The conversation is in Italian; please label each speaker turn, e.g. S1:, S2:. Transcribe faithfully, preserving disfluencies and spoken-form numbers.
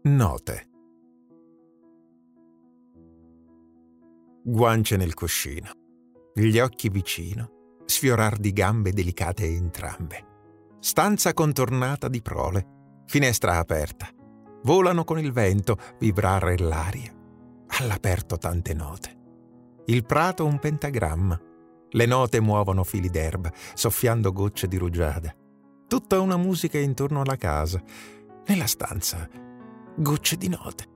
S1: Note. Guance nel cuscino, gli occhi vicino, sfiorar di gambe delicate entrambe. Stanza contornata di prole, finestra aperta. Volano con il vento, vibrare l'aria. All'aperto tante note. Il prato un pentagramma. Le note muovono fili d'erba, soffiando gocce di rugiada. Tutta una musica intorno alla casa. Nella stanza, gocce di note.